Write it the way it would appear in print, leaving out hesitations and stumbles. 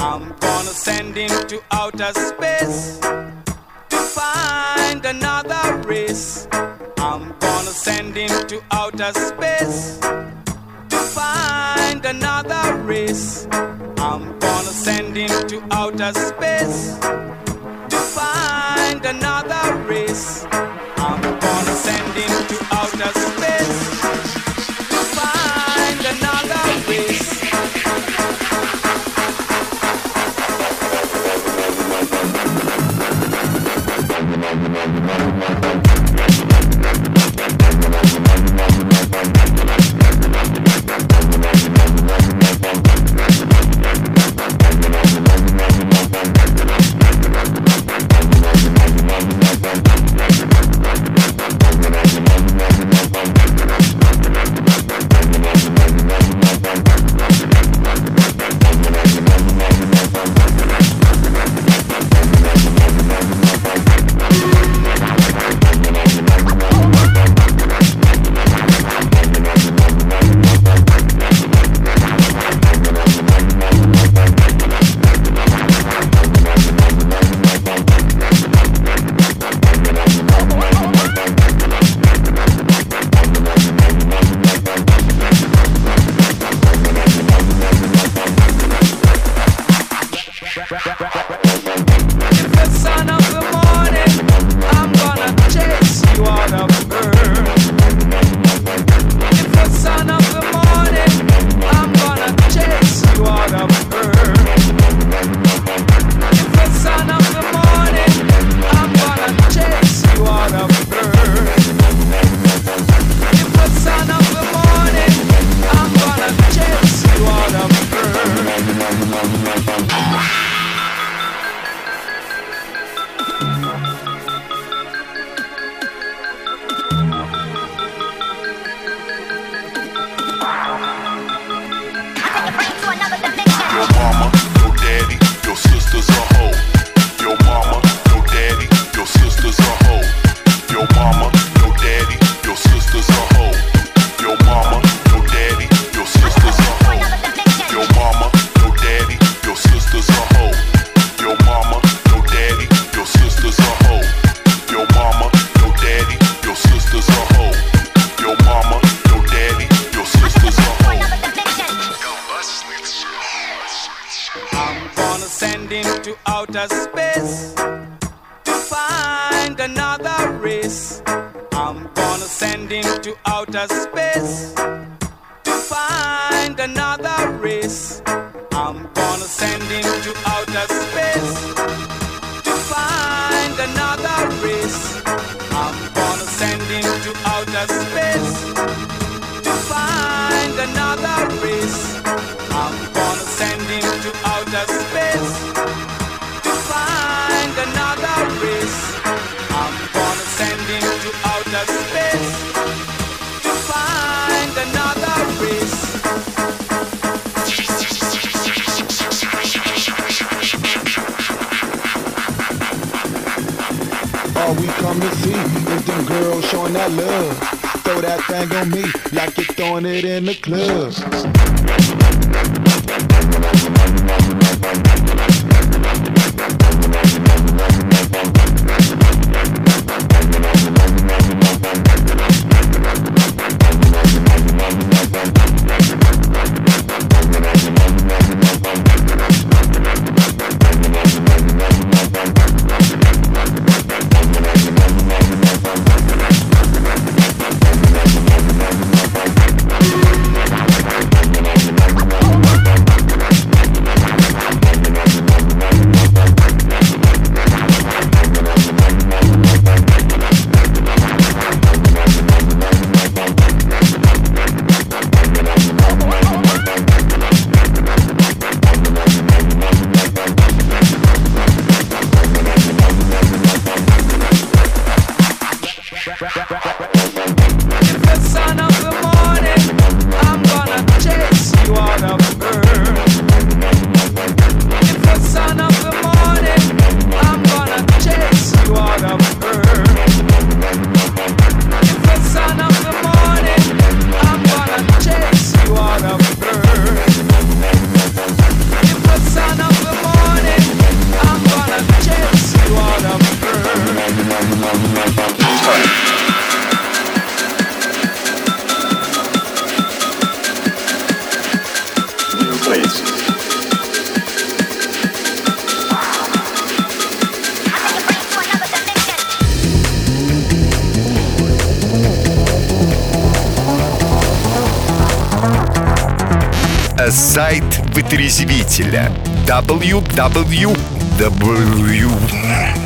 I'm gonna send him to outer space to find another race. I'm gonna send him to outer space to find another race. I'm gonna send him to outer space to find another race. I'm gonna send him to outer space to find another race. All we come to see is them girls showing that love. Throw that thing on me like you're throwing it in the club. сайт вытрезвителя www